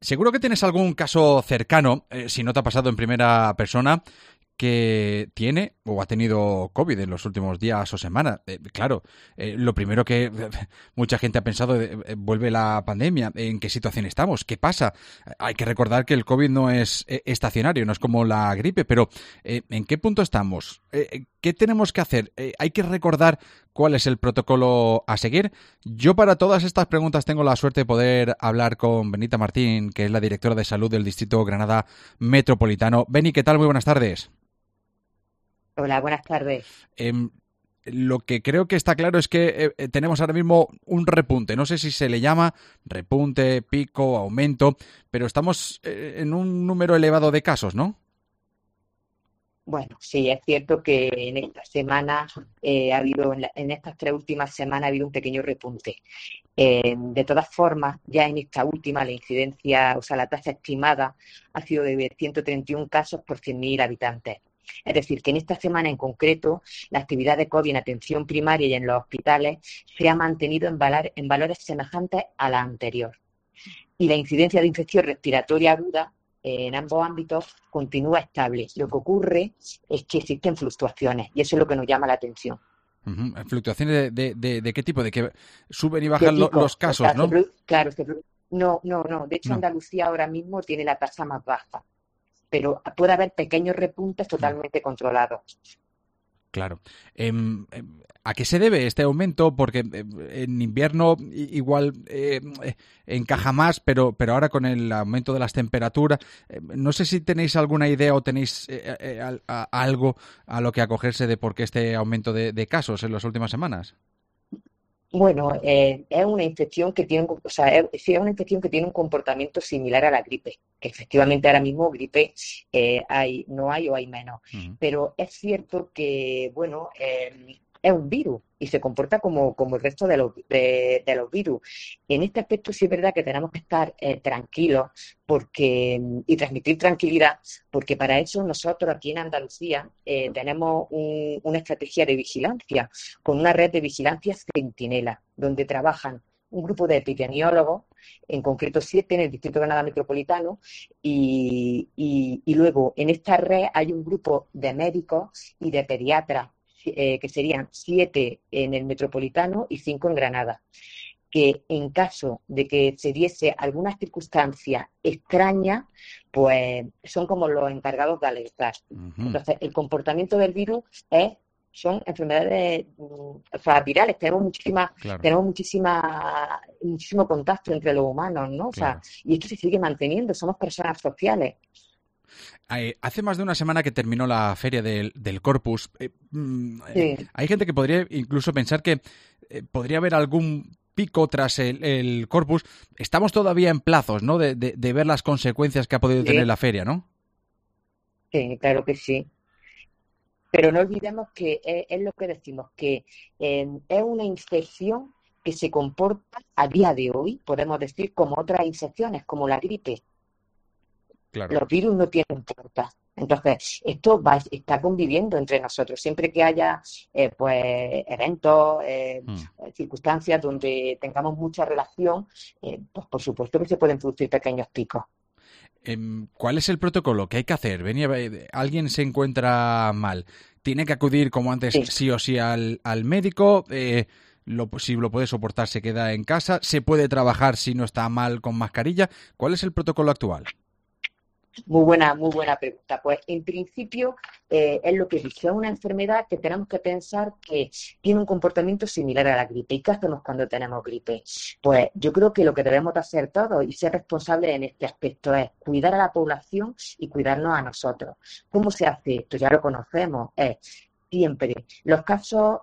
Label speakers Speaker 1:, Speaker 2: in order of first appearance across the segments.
Speaker 1: Seguro que tienes algún caso cercano, si no te ha pasado en primera persona, que tiene o ha tenido COVID en los últimos días o semanas. Claro, lo primero que mucha gente ha pensado, vuelve la pandemia, ¿en qué situación estamos? ¿Qué pasa? Hay que recordar que el COVID no es estacionario, no es como la gripe, pero ¿en qué punto estamos? ¿Qué tenemos que hacer? Hay que recordar cuál es el protocolo a seguir. Yo para todas estas preguntas tengo la suerte de poder hablar con Benita Martín, que es la directora de salud del Distrito Granada Metropolitano. Beni, ¿qué tal? Muy buenas tardes.
Speaker 2: Hola, buenas tardes.
Speaker 1: Eh, lo que creo que está claro es que tenemos ahora mismo un repunte. No sé si se le llama repunte, pico, aumento, pero estamos en un número elevado de casos, ¿no?
Speaker 2: Bueno, sí, es cierto que en esta semana ha habido, en estas 3 últimas semanas ha habido un pequeño repunte. De todas formas, ya en esta última la incidencia, o sea, la tasa estimada ha sido de 131 casos por 100.000 habitantes. Es decir, que en esta semana en concreto, la actividad de COVID en atención primaria y en los hospitales se ha mantenido en valores semejantes a la anterior. Y la incidencia de infección respiratoria aguda en ambos ámbitos continúa estable. Lo que ocurre es que existen fluctuaciones y eso es lo que nos llama la atención.
Speaker 1: Ujú. ¿Fluctuaciones de qué tipo? De que suben y
Speaker 2: De
Speaker 1: bajan los
Speaker 2: picos, o
Speaker 1: casos,
Speaker 2: sea,
Speaker 1: ¿no?
Speaker 2: claro, no, no, no. De hecho,
Speaker 1: No.
Speaker 2: Andalucía ahora mismo tiene la tasa más baja, pero puede haber pequeños repuntes
Speaker 1: Mm.
Speaker 2: totalmente controlados.
Speaker 1: Claro. ¿A qué se debe este aumento? Porque en invierno igual encaja más, pero ahora con el aumento de las temperaturas, no sé si tenéis alguna idea o tenéis algo a lo que acogerse de por qué este aumento de casos en las últimas semanas.
Speaker 2: Bueno, es una infección que tiene, o sea, sí, es una infección que tiene un comportamiento similar a la gripe, que efectivamente ahora mismo gripe no hay o hay menos,
Speaker 1: Ujú.
Speaker 2: pero es cierto que, bueno, es un virus y se comporta como el resto de los virus. En este aspecto sí es verdad que tenemos que estar tranquilos y transmitir tranquilidad, porque para eso nosotros aquí en Andalucía tenemos una estrategia de vigilancia con una red de vigilancia centinela, donde trabajan un grupo de epidemiólogos, en concreto 7 en el Distrito de Granada Metropolitano, y luego en esta red hay un grupo de médicos y de pediatras, que serían 7 en el Metropolitano y 5 en Granada, que en caso de que se diese alguna circunstancia extraña, pues son como los encargados de alertar.
Speaker 1: Ujú.
Speaker 2: Entonces, el comportamiento del virus son enfermedades, o sea, virales.
Speaker 1: Claro,
Speaker 2: Tenemos muchísimo contacto entre los humanos, ¿no? O sea,
Speaker 1: claro.
Speaker 2: y esto se sigue manteniendo. Somos personas sociales.
Speaker 1: Hace más de una semana que terminó la feria del Corpus.
Speaker 2: Sí,
Speaker 1: Hay gente que podría incluso pensar que podría haber algún pico tras el Corpus. Estamos todavía en plazos, ¿no? De ver las consecuencias que ha podido tener
Speaker 2: sí,
Speaker 1: la feria, ¿no?
Speaker 2: sí, claro que sí. Pero no olvidemos que es lo que decimos, que es una infección que se comporta a día de hoy, podemos decir, como otras infecciones, como la gripe.
Speaker 1: Claro.
Speaker 2: Los virus no tienen puertas. Entonces, está conviviendo entre nosotros. Siempre que haya pues eventos,
Speaker 1: Mm.
Speaker 2: circunstancias donde tengamos mucha relación, pues por supuesto que se pueden producir pequeños picos.
Speaker 1: ¿Cuál es el protocolo? ¿Qué hay que hacer? Alguien se encuentra mal. ¿Tiene que acudir como antes
Speaker 2: Sí.
Speaker 1: sí o sí al médico? Si lo puede soportar, se queda en casa. ¿Se puede trabajar si no está mal con mascarilla? ¿Cuál es el protocolo actual?
Speaker 2: Muy buena pregunta. Pues en principio es lo que dice, es una enfermedad que tenemos que pensar que tiene un comportamiento similar a la gripe. ¿Y qué hacemos cuando tenemos gripe? Pues yo creo que lo que debemos de hacer todos y ser responsables en este aspecto es cuidar a la población y cuidarnos a nosotros. ¿Cómo se hace esto? Ya lo conocemos. Es siempre. Los casos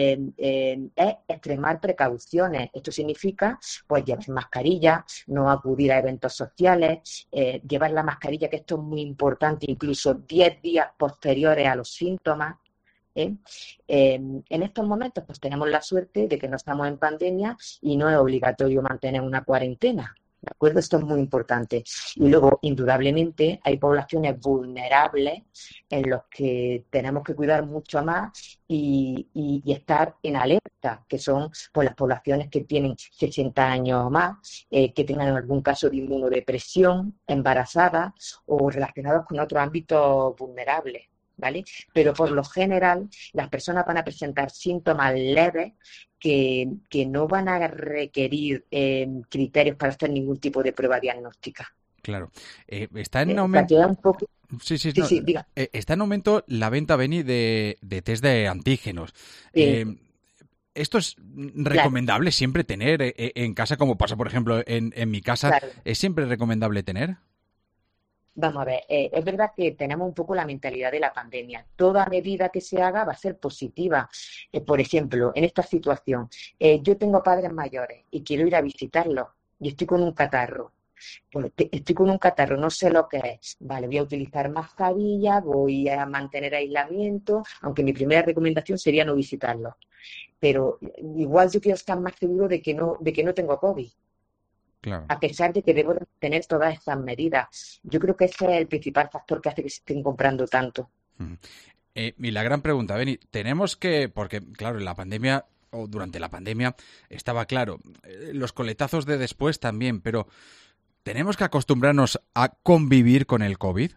Speaker 2: es extremar precauciones. Esto significa, pues, llevar mascarilla, no acudir a eventos sociales, llevar la mascarilla, que esto es muy importante, incluso 10 días posteriores a los síntomas. ¿eh? En estos momentos, pues tenemos la suerte de que no estamos en pandemia y no es obligatorio mantener una cuarentena. ¿De acuerdo? Esto es muy importante. Y luego, indudablemente, hay poblaciones vulnerables en los que tenemos que cuidar mucho más y estar en alerta. riesgosas, que son pues, las poblaciones que tienen 60 años o más, que tengan algún caso de inmunodepresión, embarazadas o relacionados con otros ámbitos vulnerables. ¿Vale? Pero por lo general las personas van a presentar síntomas leves que no van a requerir criterios para hacer ningún tipo de prueba diagnóstica.
Speaker 1: Claro. Está en
Speaker 2: O sea,
Speaker 1: aumento.
Speaker 2: que es un poco...
Speaker 1: Sí, sí,
Speaker 2: Sí,
Speaker 1: no.
Speaker 2: sí, diga.
Speaker 1: Está en aumento la venta, Beni, de test de antígenos.
Speaker 2: Sí,
Speaker 1: ¿Esto es
Speaker 2: claro,
Speaker 1: recomendable siempre tener en casa, como pasa, por ejemplo, en mi casa?
Speaker 2: claro.
Speaker 1: ¿Es siempre recomendable tener?
Speaker 2: Vamos a ver, es verdad que tenemos un poco la mentalidad de la pandemia. Toda medida que se haga va a ser positiva. Por ejemplo, en esta situación, yo tengo padres mayores y quiero ir a visitarlos y estoy con un catarro. Pues estoy con un catarro, no sé lo que es. Vale, voy a utilizar mascarilla, voy a mantener aislamiento, aunque mi primera recomendación sería no visitarlos. Pero igual yo quiero estar más seguro de que no tengo COVID,
Speaker 1: Claro.
Speaker 2: a pesar de que debo de tener todas estas medidas. Yo creo que ese es el principal factor que hace que se estén comprando tanto.
Speaker 1: Ujú. Y la gran pregunta, Beni, tenemos que, porque claro, en la pandemia o durante la pandemia estaba claro, los coletazos de después también, pero ¿tenemos que acostumbrarnos a convivir con el COVID?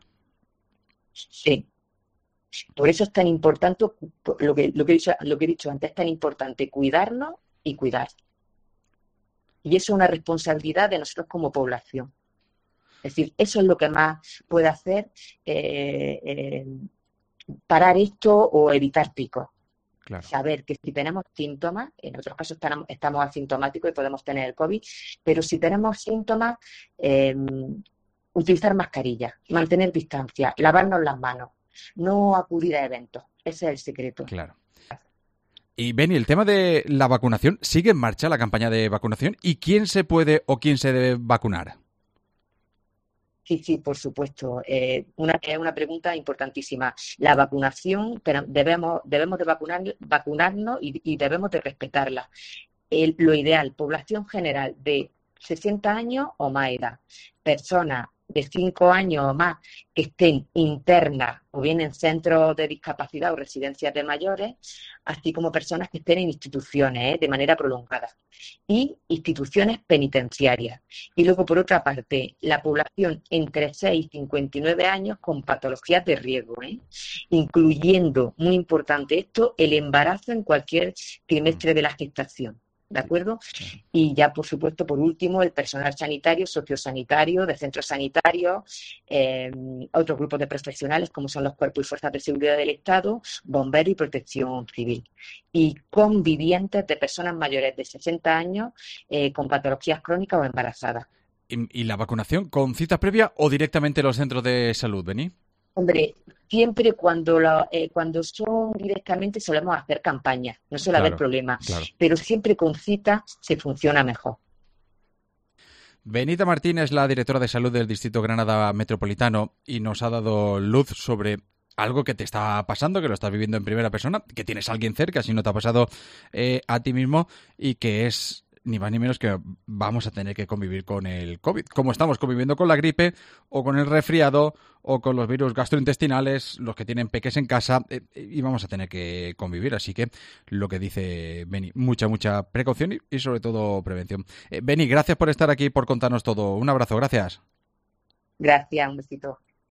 Speaker 2: Sí, por eso es tan importante lo que he dicho antes, es tan importante cuidarnos y cuidar. Y eso es una responsabilidad de nosotros como población. Es decir, eso es lo que más puede hacer eh, eh, parar esto o evitar picos.
Speaker 1: Claro.
Speaker 2: Saber que si tenemos síntomas, en otros casos estamos asintomáticos y podemos tener el COVID, pero si tenemos síntomas, eh, utilizar mascarilla, mantener distancia, lavarnos las manos, no acudir a eventos. Ese es el secreto.
Speaker 1: Claro. Y Beni, el tema de la vacunación, ¿sigue en marcha la campaña de vacunación? ¿Y quién se puede o quién se debe vacunar?
Speaker 2: Sí, sí, por supuesto. Es una pregunta importantísima. La vacunación, pero debemos de vacunarnos y debemos de respetarla. Lo ideal, población general de 60 años o más edad, personas de 5 años o más que estén internas o bien en centros de discapacidad o residencias de mayores, así como personas que estén en instituciones de manera prolongada y instituciones penitenciarias. Y luego, por otra parte, la población entre 6 y 59 años con patologías de riesgo, incluyendo, muy importante esto, el embarazo en cualquier trimestre de la gestación. ¿De acuerdo?
Speaker 1: Claro.
Speaker 2: Y ya, por supuesto, por último, el personal sanitario, sociosanitario, de centros sanitarios, otros grupos de profesionales, como son los cuerpos y fuerzas de seguridad del Estado, bomberos y protección civil. Y convivientes de personas mayores de 60 años con patologías crónicas o embarazadas.
Speaker 1: ¿Y la vacunación con cita previa o directamente en los centros de salud, Beni?
Speaker 2: Hombre, siempre cuando son directamente solemos hacer campañas, no suele haber
Speaker 1: Claro,
Speaker 2: problema,
Speaker 1: claro.
Speaker 2: pero siempre con cita se funciona mejor.
Speaker 1: Benita Martín es la directora de salud del Distrito Granada Metropolitano y nos ha dado luz sobre algo que te está pasando, que lo estás viviendo en primera persona, que tienes a alguien cerca, si no te ha pasado a ti mismo, y que es ni más ni menos que vamos a tener que convivir con el COVID, como estamos conviviendo con la gripe o con el resfriado o con los virus gastrointestinales, los que tienen peques en casa, y vamos a tener que convivir. Así que lo que dice Beni, mucha precaución y sobre todo prevención. Beni, gracias por estar aquí, por contarnos todo. Un abrazo, gracias.
Speaker 2: Gracias, un besito.